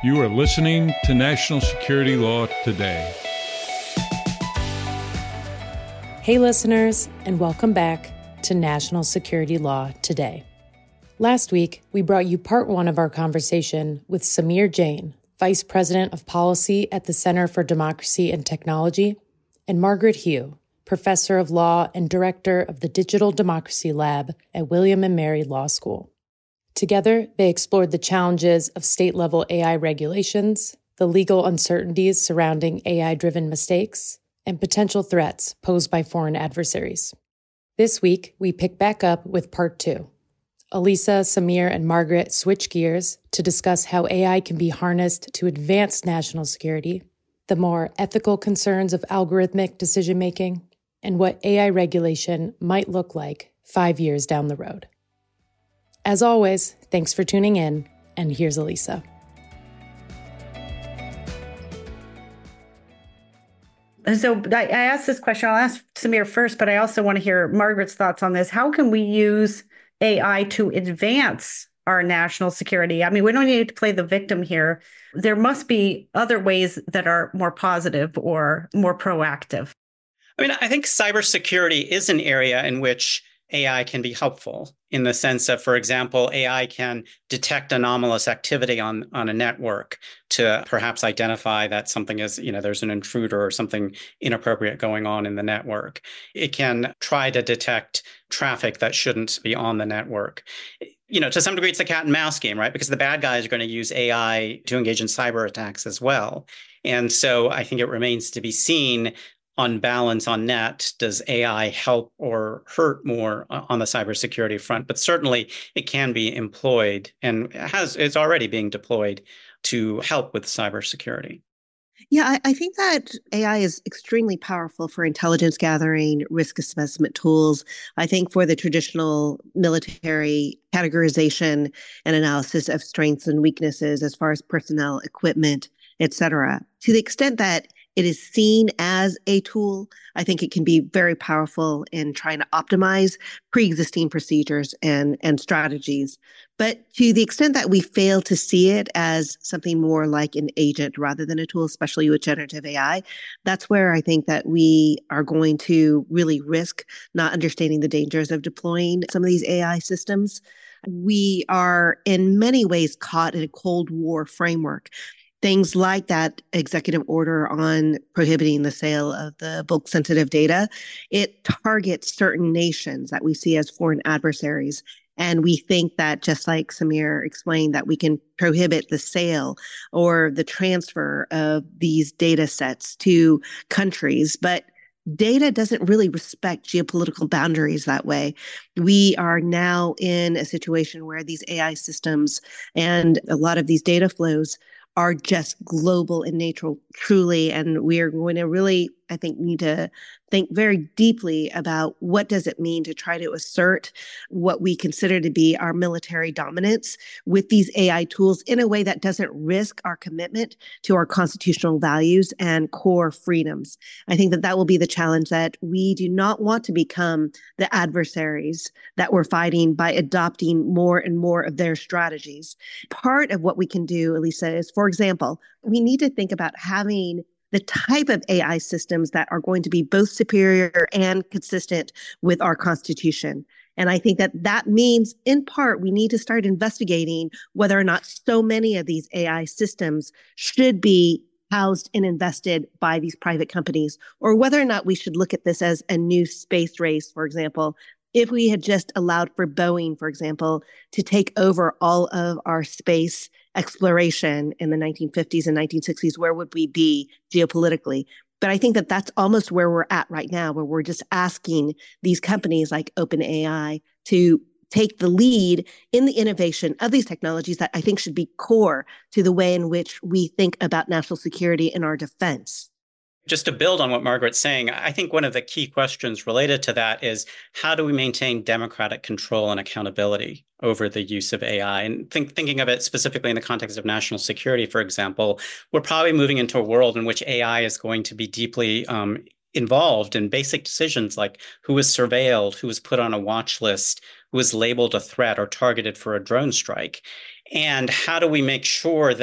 You are listening to National Security Law Today. Hey listeners, and welcome back to National Security Law Today. Last week, we brought you part one of our conversation with Samir Jain, Vice President of Policy at the Center for Democracy and Technology, and Margaret Hugh, Professor of Law and Director of the Digital Democracy Lab at William & Mary Law School. Together, they explored the challenges of state-level AI regulations, the legal uncertainties surrounding AI-driven mistakes, and potential threats posed by foreign adversaries. This week, we pick back up with part two. Elisa, Samir, and Margaret switch gears to discuss how AI can be harnessed to advance national security, the more ethical concerns of algorithmic decision-making, and what AI regulation might look like 5 years down the road. As always, thanks for tuning in, and here's Elisa. So I asked this question, I'll ask Samir first, but I also want to hear Margaret's thoughts on this. How can we use AI to advance our national security? I mean, we don't need to play the victim here. There must be other ways that are more positive or more proactive. I mean, I think cybersecurity is an area in which AI can be helpful in the sense of, for example, AI can detect anomalous activity on a network to perhaps identify that something is, there's an intruder or something inappropriate going on in the network. It can try to detect traffic that shouldn't be on the network. To some degree, it's a cat and mouse game, right? Because the bad guys are going to use AI to engage in cyber attacks as well. And so I think it remains to be seen, on balance, on net, does AI help or hurt more on the cybersecurity front? But certainly it can be employed and it's already being deployed to help with cybersecurity. Yeah, I think that AI is extremely powerful for intelligence gathering, risk assessment tools. I think for the traditional military categorization and analysis of strengths and weaknesses as far as personnel, equipment, et cetera. To the extent that it is seen as a tool, I think it can be very powerful in trying to optimize pre-existing procedures and strategies. But to the extent that we fail to see it as something more like an agent rather than a tool, especially with generative AI, that's where I think that we are going to really risk not understanding the dangers of deploying some of these AI systems. We are in many ways caught in a Cold War framework. Things like that executive order on prohibiting the sale of the bulk sensitive data, it targets certain nations that we see as foreign adversaries. And we think that, just like Samir explained, that we can prohibit the sale or the transfer of these data sets to countries. But data doesn't really respect geopolitical boundaries that way. We are now in a situation where these AI systems and a lot of these data flows are just global in nature, truly. And we are going to really, I think, need to think very deeply about what does it mean to try to assert what we consider to be our military dominance with these AI tools in a way that doesn't risk our commitment to our constitutional values and core freedoms. I think that will be the challenge, that we do not want to become the adversaries that we're fighting by adopting more and more of their strategies. Part of what we can do, Elisa, is, for example, we need to think about having the type of AI systems that are going to be both superior and consistent with our Constitution. And I think that means, in part, we need to start investigating whether or not so many of these AI systems should be housed and invested by these private companies, or whether or not we should look at this as a new space race, for example. If we had just allowed for Boeing, for example, to take over all of our space exploration in the 1950s and 1960s, where would we be geopolitically? But I think that that's almost where we're at right now, where we're just asking these companies like OpenAI to take the lead in the innovation of these technologies that I think should be core to the way in which we think about national security and our defense. Just to build on what Margaret's saying, I think one of the key questions related to that is, how do we maintain democratic control and accountability over the use of AI? And thinking of it specifically in the context of national security, for example, we're probably moving into a world in which AI is going to be deeply involved in basic decisions like who is surveilled, who is put on a watch list, who is labeled a threat or targeted for a drone strike. And how do we make sure that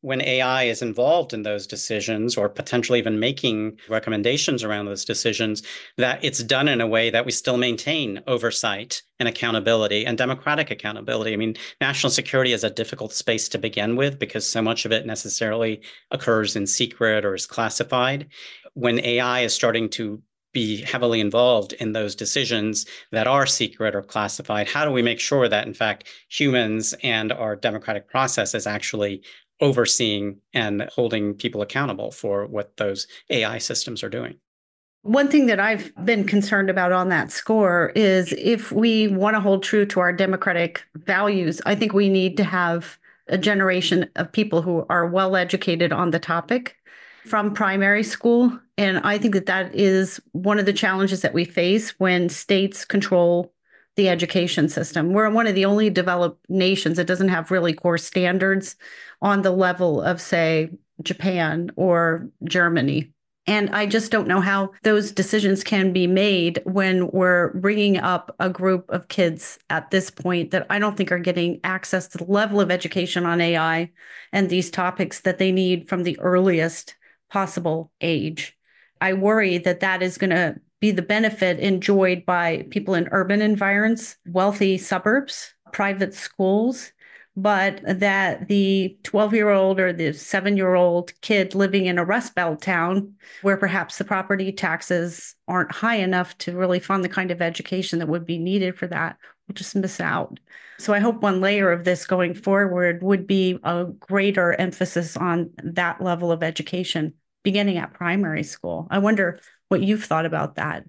when AI is involved in those decisions or potentially even making recommendations around those decisions, that it's done in a way that we still maintain oversight and accountability and democratic accountability. I mean, national security is a difficult space to begin with because so much of it necessarily occurs in secret or is classified. When AI is starting to be heavily involved in those decisions that are secret or classified, how do we make sure that, in fact, humans and our democratic process is actually overseeing and holding people accountable for what those AI systems are doing? One thing that I've been concerned about on that score is if we want to hold true to our democratic values, I think we need to have a generation of people who are well educated on the topic from primary school. And I think that that is one of the challenges that we face when states control the education system. We're one of the only developed nations that doesn't have really core standards on the level of, say, Japan or Germany. And I just don't know how those decisions can be made when we're bringing up a group of kids at this point that I don't think are getting access to the level of education on AI and these topics that they need from the earliest possible age. I worry that that is going to be the benefit enjoyed by people in urban environs, wealthy suburbs, private schools, but that the 12-year-old or the 7-year-old kid living in a Rust Belt town where perhaps the property taxes aren't high enough to really fund the kind of education that would be needed for that will just miss out. So I hope one layer of this going forward would be a greater emphasis on that level of education beginning at primary school. I wonder what you've thought about that.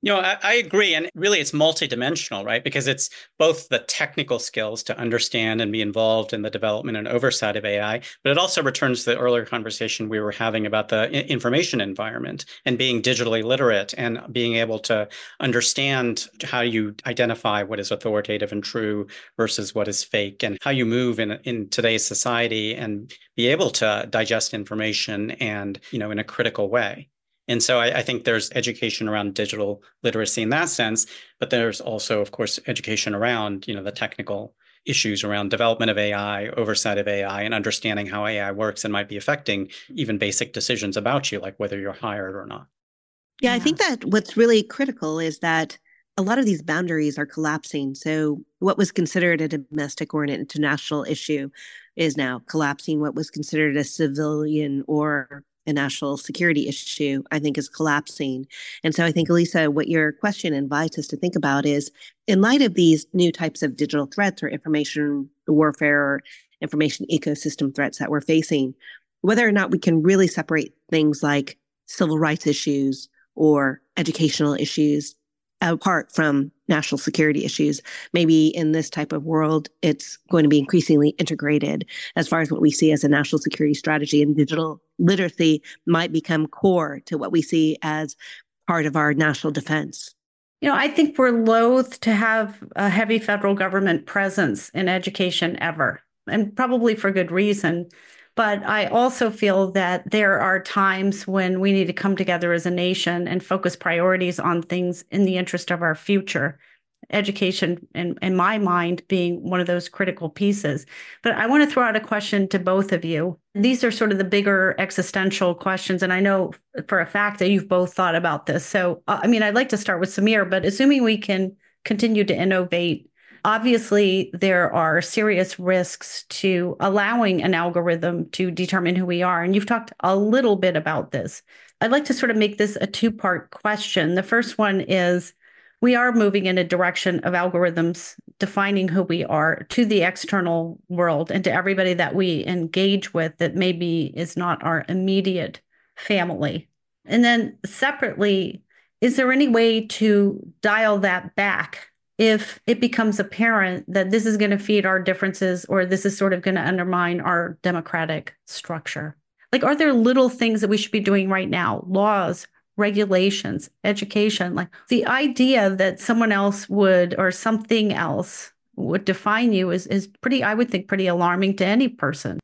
I agree. And really, it's multidimensional, right? Because it's both the technical skills to understand and be involved in the development and oversight of AI, but it also returns to the earlier conversation we were having about the information environment and being digitally literate and being able to understand how you identify what is authoritative and true versus what is fake, and how you move in today's society and be able to digest information and, in a critical way. And so I think there's education around digital literacy in that sense, but there's also, of course, education around, the technical issues around development of AI, oversight of AI, and understanding how AI works and might be affecting even basic decisions about you, like whether you're hired or not. Yeah, I think that what's really critical is that a lot of these boundaries are collapsing. So what was considered a domestic or an international issue is now collapsing. What was considered a civilian or a national security issue, I think, is collapsing. And so I think, Elisa, what your question invites us to think about is, in light of these new types of digital threats or information warfare or information ecosystem threats that we're facing, whether or not we can really separate things like civil rights issues or educational issues apart from national security issues. Maybe in this type of world, it's going to be increasingly integrated as far as what we see as a national security strategy, and digital literacy might become core to what we see as part of our national defense. I think we're loath to have a heavy federal government presence in education ever, and probably for good reason. But I also feel that there are times when we need to come together as a nation and focus priorities on things in the interest of our future. Education, in my mind, being one of those critical pieces. But I want to throw out a question to both of you. These are sort of the bigger existential questions. And I know for a fact that you've both thought about this. So, I'd like to start with Samir, but assuming we can continue to innovate, obviously, there are serious risks to allowing an algorithm to determine who we are. And you've talked a little bit about this. I'd like to sort of make this a two-part question. The first one is, we are moving in a direction of algorithms defining who we are to the external world and to everybody that we engage with that maybe is not our immediate family. And then separately, is there any way to dial that back if it becomes apparent that this is going to feed our differences or this is sort of going to undermine our democratic structure? Like, are there little things that we should be doing right now? Laws, regulations, education, like the idea that someone else would or something else would define you is pretty, I would think, pretty alarming to any person.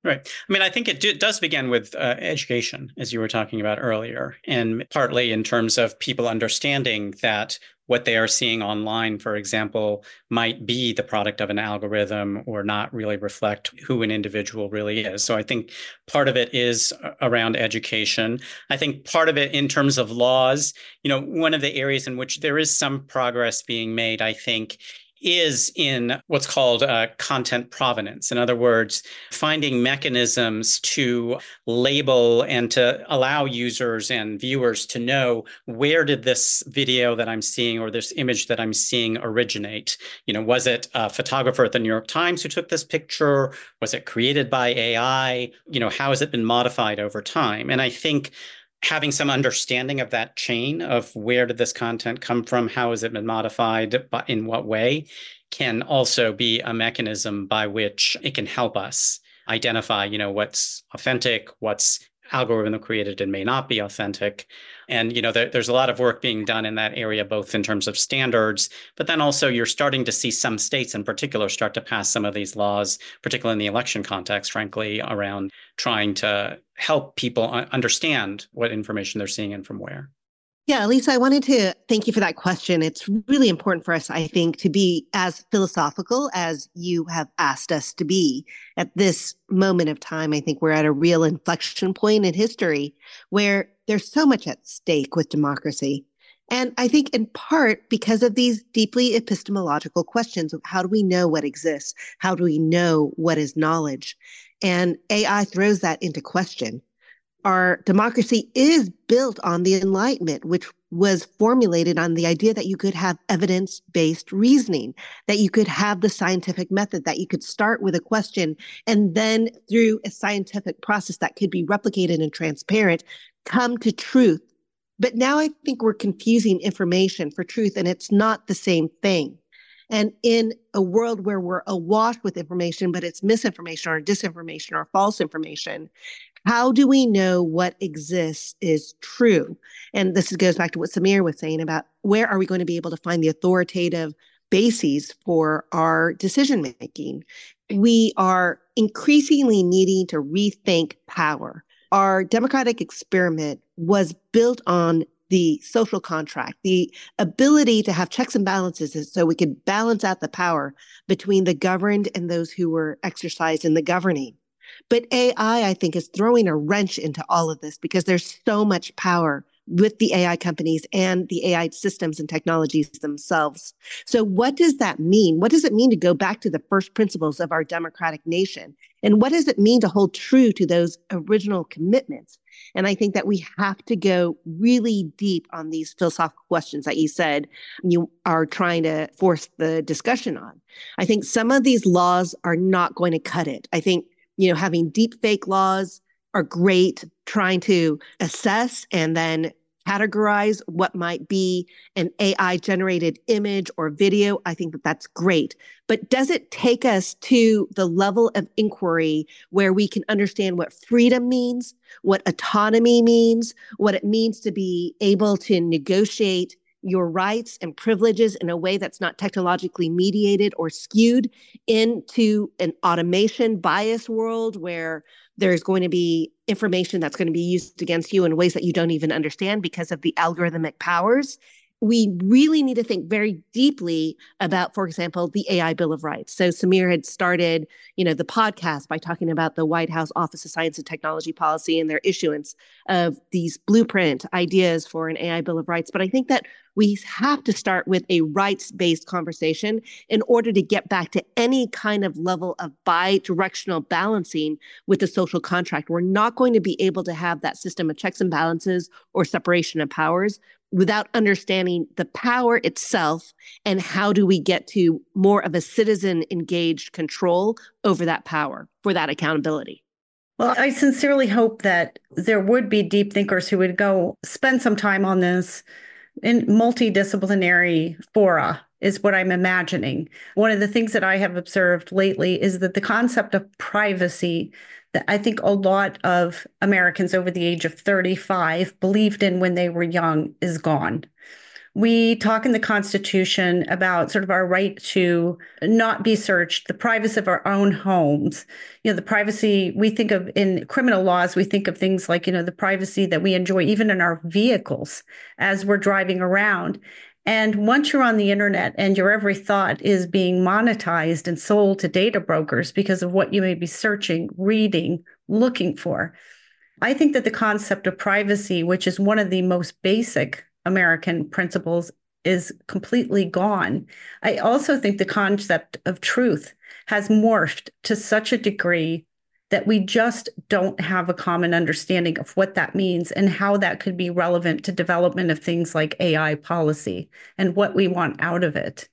Right. I mean, I think it does begin with education, as you were talking about earlier, and partly in terms of people understanding that what they are seeing online, for example, might be the product of an algorithm or not really reflect who an individual really is. So I think part of it is around education. I think part of it in terms of laws, one of the areas in which there is some progress being made, I think, is in what's called content provenance. In other words, finding mechanisms to label and to allow users and viewers to know, where did this video that I'm seeing or this image that I'm seeing originate? Was it a photographer at the New York Times who took this picture? Was it created by AI? How has it been modified over time? And I think having some understanding of that chain of where did this content come from, how has it been modified, in what way, can also be a mechanism by which it can help us identify, what's authentic, what's algorithm created and may not be authentic. And, there's a lot of work being done in that area, both in terms of standards, but then also you're starting to see some states in particular start to pass some of these laws, particularly in the election context, frankly, around trying to help people understand what information they're seeing and from where. Yeah, Lisa, I wanted to thank you for that question. It's really important for us, I think, to be as philosophical as you have asked us to be at this moment of time. I think we're at a real inflection point in history where there's so much at stake with democracy. And I think in part because of these deeply epistemological questions of how do we know what exists? How do we know what is knowledge? And AI throws that into question. Our democracy is built on the Enlightenment, which was formulated on the idea that you could have evidence-based reasoning, that you could have the scientific method, that you could start with a question and then through a scientific process that could be replicated and transparent, come to truth. But now I think we're confusing information for truth, and it's not the same thing. And in a world where we're awash with information, but it's misinformation or disinformation or false information, how do we know what exists is true? And this goes back to what Samir was saying about where are we going to be able to find the authoritative bases for our decision making? We are increasingly needing to rethink power. Our democratic experiment was built on the social contract, the ability to have checks and balances so we could balance out the power between the governed and those who were exercised in the governing. But AI, I think, is throwing a wrench into all of this because there's so much power with the AI companies and the AI systems and technologies themselves. So what does that mean? What does it mean to go back to the first principles of our democratic nation? And what does it mean to hold true to those original commitments? And I think that we have to go really deep on these philosophical questions that you said you are trying to force the discussion on. I think some of these laws are not going to cut it. I think, having deep fake laws are great, trying to assess and then categorize what might be an AI generated image or video. I think that that's great. But does it take us to the level of inquiry where we can understand what freedom means, what autonomy means, what it means to be able to negotiate your rights and privileges in a way that's not technologically mediated or skewed into an automation bias world where there's going to be information that's going to be used against you in ways that you don't even understand because of the algorithmic powers? We really need to think very deeply about, for example, the AI Bill of Rights. So Samir had started, the podcast by talking about the White House Office of Science and Technology Policy and their issuance of these blueprint ideas for an AI Bill of Rights. But I think that we have to start with a rights-based conversation in order to get back to any kind of level of bi-directional balancing with the social contract. We're not going to be able to have that system of checks and balances or separation of powers without understanding the power itself and how do we get to more of a citizen engaged control over that power for that accountability. Well, I sincerely hope that there would be deep thinkers who would go spend some time on this in multidisciplinary fora is what I'm imagining. One of the things that I have observed lately is that the concept of privacy that I think a lot of Americans over the age of 35 believed in when they were young is gone. We talk in the Constitution about sort of our right to not be searched, the privacy of our own homes. The privacy we think of in criminal laws, we think of things like, the privacy that we enjoy even in our vehicles as we're driving around. And once you're on the internet and your every thought is being monetized and sold to data brokers because of what you may be searching, reading, looking for, I think that the concept of privacy, which is one of the most basic American principles, is completely gone. I also think the concept of truth has morphed to such a degree that we just don't have a common understanding of what that means and how that could be relevant to development of things like AI policy and what we want out of it.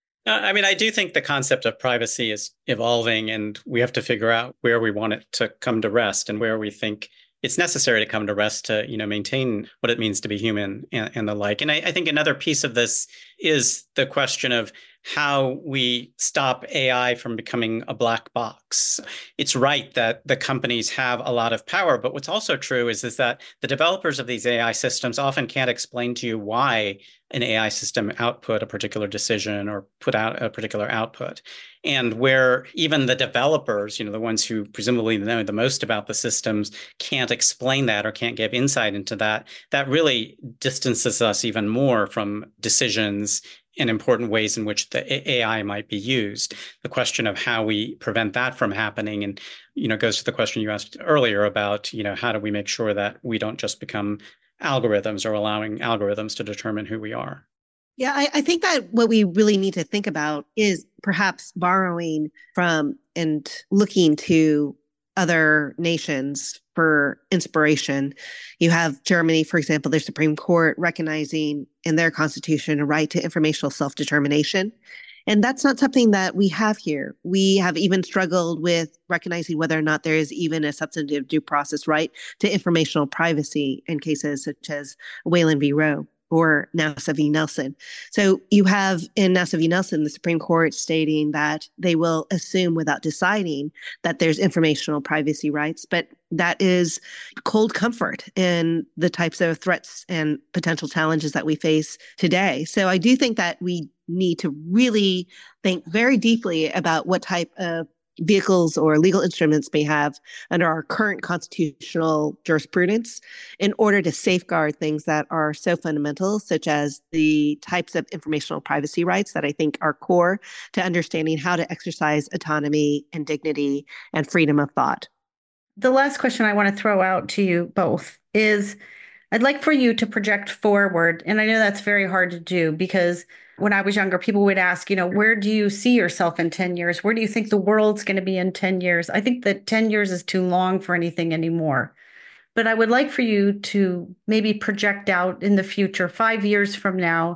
I do think the concept of privacy is evolving, and we have to figure out where we want it to come to rest and where we think it's necessary to come to rest to, maintain what it means to be human and the like. And I think another piece of this is the question of how we stop AI from becoming a black box. It's right that the companies have a lot of power, but what's also true is that the developers of these AI systems often can't explain to you why an AI system output a particular decision or put out a particular output. And where even the developers, the ones who presumably know the most about the systems, can't explain that or can't give insight into that, that really distances us even more from decisions and important ways in which the AI might be used. The question of how we prevent that from happening and, goes to the question you asked earlier about, how do we make sure that we don't just become algorithms or allowing algorithms to determine who we are? Yeah, I think that what we really need to think about is perhaps borrowing from and looking to other nations for inspiration. You have Germany, for example, their Supreme Court recognizing in their constitution a right to informational self-determination. And that's not something that we have here. We have even struggled with recognizing whether or not there is even a substantive due process right to informational privacy in cases such as Wayland v. Roe or Nassau v. Nelson. So you have in Nassau v. Nelson, the Supreme Court stating that they will assume without deciding that there's informational privacy rights, but that is cold comfort in the types of threats and potential challenges that we face today. So I do think that we need to really think very deeply about what type of vehicles or legal instruments may have under our current constitutional jurisprudence in order to safeguard things that are so fundamental, such as the types of informational privacy rights that I think are core to understanding how to exercise autonomy and dignity and freedom of thought. The last question I want to throw out to you both is I'd like for you to project forward. And I know that's very hard to do because when I was younger, people would ask, where do you see yourself in 10 years? Where do you think the world's going to be in 10 years? I think that 10 years is too long for anything anymore. But I would like for you to maybe project out in the future, 5 years from now,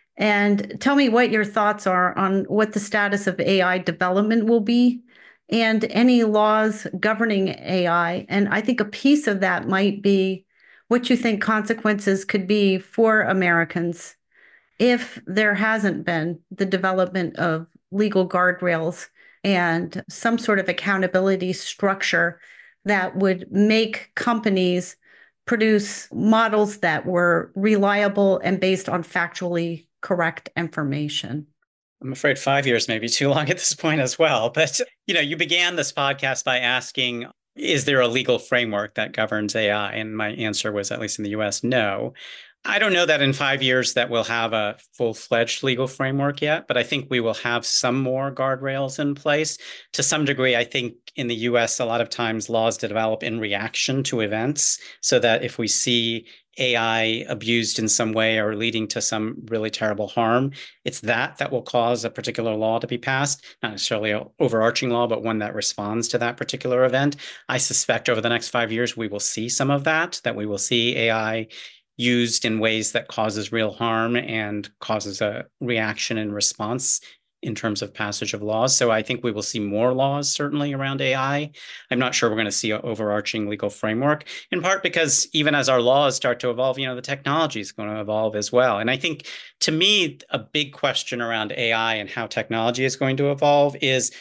and tell me what your thoughts are on what the status of AI development will be and any laws governing AI. And I think a piece of that might be what you think consequences could be for Americans if there hasn't been the development of legal guardrails and some sort of accountability structure that would make companies produce models that were reliable and based on factually correct information. I'm afraid 5 years may be too long at this point as well. But, you began this podcast by asking, is there a legal framework that governs AI? And my answer was, at least in the US, no. I don't know that in 5 years that we'll have a full-fledged legal framework yet, but I think we will have some more guardrails in place. To some degree, I think in the US, a lot of times laws develop in reaction to events, so that if we see AI abused in some way or leading to some really terrible harm, it's that will cause a particular law to be passed, not necessarily an overarching law, but one that responds to that particular event. I suspect over the next 5 years, we will see some of that we will see AI used in ways that causes real harm and causes a reaction and response in terms of passage of laws. So I think we will see more laws certainly around AI. I'm not sure we're going to see an overarching legal framework, in part because even as our laws start to evolve, the technology is going to evolve as well. And I think, to me, a big question around AI and how technology is going to evolve is,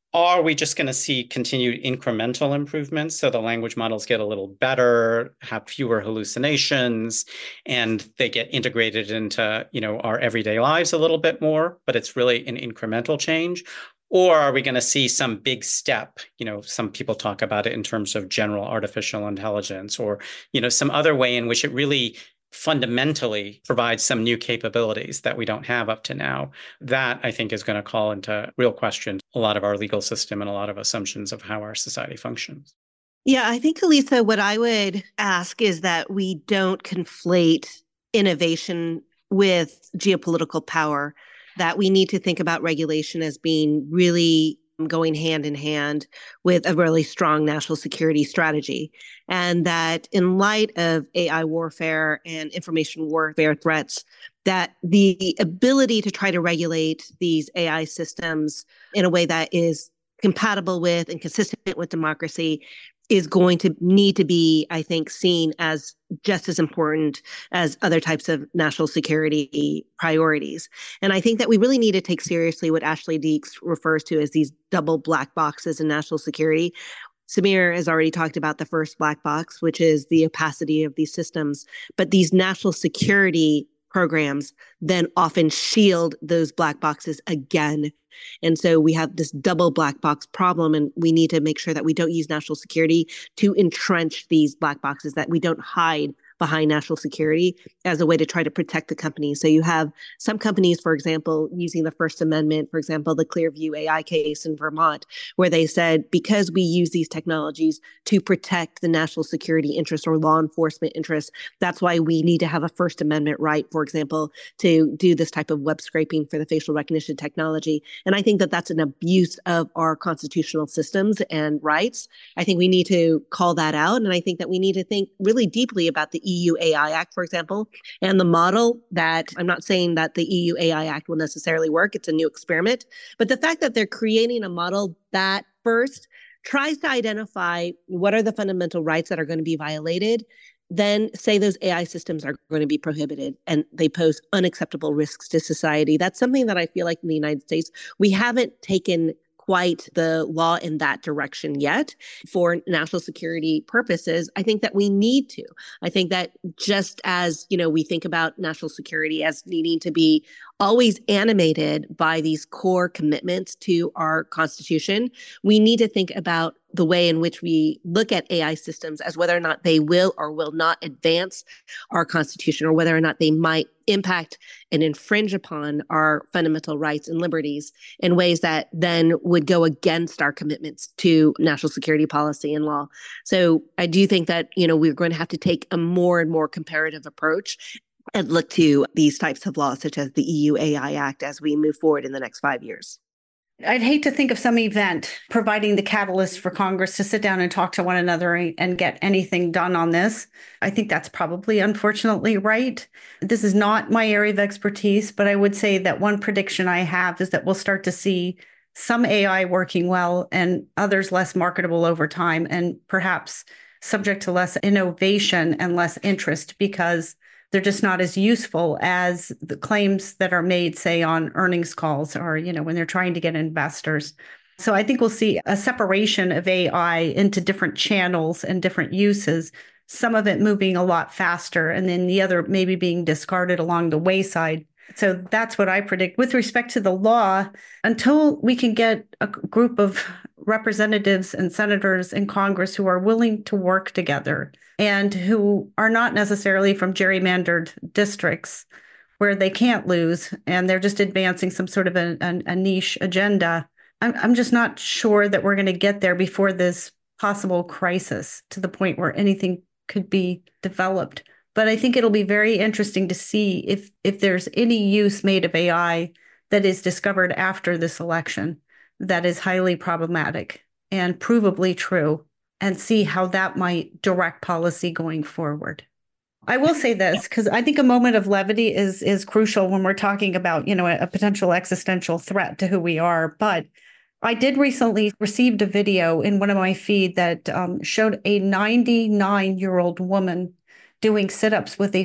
Are we just going to see continued incremental improvements? So the language models get a little better, have fewer hallucinations, and they get integrated into, our everyday lives a little bit more, but it's really an incremental change. Or are we going to see some big step? Some people talk about it in terms of general artificial intelligence or, some other way in which it really fundamentally provides some new capabilities that we don't have up to now. That, I think, is going to call into real question a lot of our legal system and a lot of assumptions of how our society functions. Yeah, I think, Elisa, what I would ask is that we don't conflate innovation with geopolitical power, that we need to think about regulation as being really going hand in hand with a really strong national security strategy. And that in light of AI warfare and information warfare threats, that the ability to try to regulate these AI systems in a way that is compatible with and consistent with democracy is going to need to be, I think, seen as just as important as other types of national security priorities. And I think that we really need to take seriously what Ashley Deeks refers to as these double black boxes in national security. Samir has already talked about the first black box, which is the opacity of these systems. But these national security programs then often shield those black boxes again. And so we have this double black box problem, and we need to make sure that we don't use national security to entrench these black boxes, that we don't hide behind national security as a way to try to protect the companies. So you have some companies, for example, using the First Amendment, for example, the Clearview AI case in Vermont, where they said, because we use these technologies to protect the national security interests or law enforcement interests, that's why we need to have a First Amendment right, for example, to do this type of web scraping for the facial recognition technology. And I think that that's an abuse of our constitutional systems and rights. I think we need to call that out. And I think that we need to think really deeply about the EU AI Act, for example, and the model that I'm not saying that the EU AI Act will necessarily work. It's a new experiment. But the fact that they're creating a model that first tries to identify what are the fundamental rights that are going to be violated, then say those AI systems are going to be prohibited and they pose unacceptable risks to society. That's something that I feel like in the United States, we haven't taken quite the law in that direction yet for national security purposes. I think that we need to. I think that just as, we think about national security as needing to be always animated by these core commitments to our Constitution, we need to think about the way in which we look at AI systems as whether or not they will or will not advance our Constitution, or whether or not they might impact and infringe upon our fundamental rights and liberties in ways that then would go against our commitments to national security policy and law. So I do think that, we're going to have to take a more and more comparative approach and look to these types of laws, such as the EU AI Act, as we move forward in the next 5 years. I'd hate to think of some event providing the catalyst for Congress to sit down and talk to one another and get anything done on this. I think that's probably, unfortunately, right. This is not my area of expertise, but I would say that one prediction I have is that we'll start to see some AI working well and others less marketable over time, and perhaps subject to less innovation and less interest because they're just not as useful as the claims that are made, say, on earnings calls or, when they're trying to get investors. So I think we'll see a separation of AI into different channels and different uses, some of it moving a lot faster, and then the other maybe being discarded along the wayside. So that's what I predict. With respect to the law, until we can get a group of representatives and senators in Congress who are willing to work together and who are not necessarily from gerrymandered districts where they can't lose and they're just advancing some sort of a niche agenda, I'm just not sure that we're going to get there before this possible crisis to the point where anything could be developed. But I think it'll be very interesting to see if there's any use made of AI that is discovered after this election that is highly problematic and provably true, and see how that might direct policy going forward. I will say this, because I think a moment of levity is crucial when we're talking about, a potential existential threat to who we are. But I did recently received a video in one of my feed that showed a 99-year-old woman doing sit-ups with a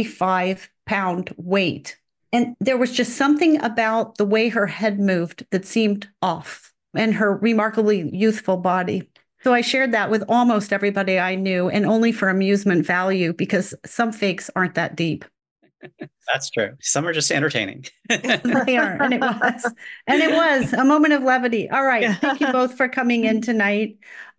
45-pound weight. And there was just something about the way her head moved that seemed off. and her remarkably youthful body. So I shared that with almost everybody I knew, and only for amusement value, because some fakes aren't that deep. That's true. Some are just entertaining. They are. And it was. And it was a moment of levity. All right. Thank you both for coming in tonight.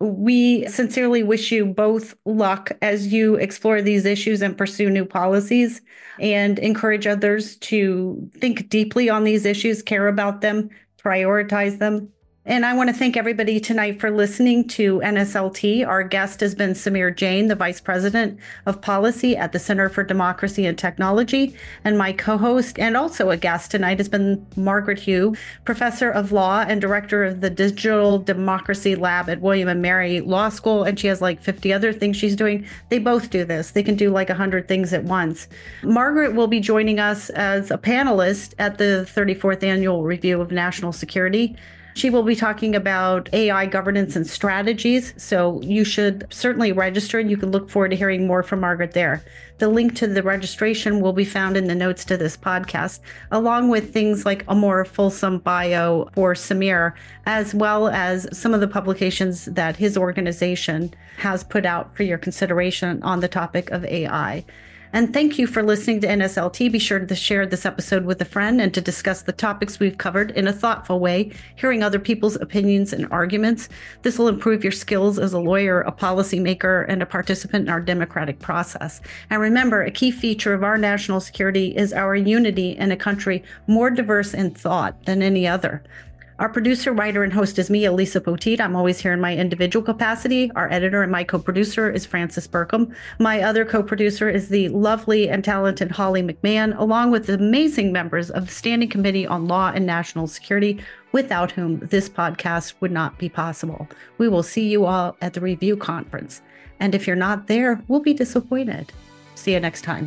We sincerely wish you both luck as you explore these issues and pursue new policies, and encourage others to think deeply on these issues, care about them, prioritize them. And I want to thank everybody tonight for listening to NSLT. Our guest has been Samir Jain, the Vice President of Policy at the Center for Democracy and Technology. And my co-host and also a guest tonight has been Margaret Hugh, Professor of Law and Director of the Digital Democracy Lab at William & Mary Law School. And she has like 50 other things she's doing. They both do this. They can do like 100 things at once. Margaret will be joining us as a panelist at the 34th Annual Review of National Security. She will be talking about AI governance and strategies, so you should certainly register, and you can look forward to hearing more from Margaret there. The link to the registration will be found in the notes to this podcast, along with things like a more fulsome bio for Samir, as well as some of the publications that his organization has put out for your consideration on the topic of AI. And thank you for listening to NSLT. Be sure to share this episode with a friend and to discuss the topics we've covered in a thoughtful way, hearing other people's opinions and arguments. This will improve your skills as a lawyer, a policymaker, and a participant in our democratic process. And remember, a key feature of our national security is our unity in a country more diverse in thought than any other. Our producer, writer, and host is me, Elisa Poteet. I'm always here in my individual capacity. Our editor and my co-producer is Francis Burkham. My other co-producer is the lovely and talented Holly McMahon, along with the amazing members of the Standing Committee on Law and National Security, without whom this podcast would not be possible. We will see you all at the review conference. And if you're not there, we'll be disappointed. See you next time.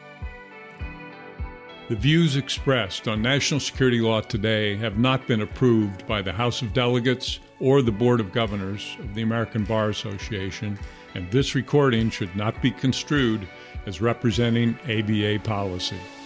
The views expressed on National Security Law Today have not been approved by the House of Delegates or the Board of Governors of the American Bar Association, and this recording should not be construed as representing ABA policy.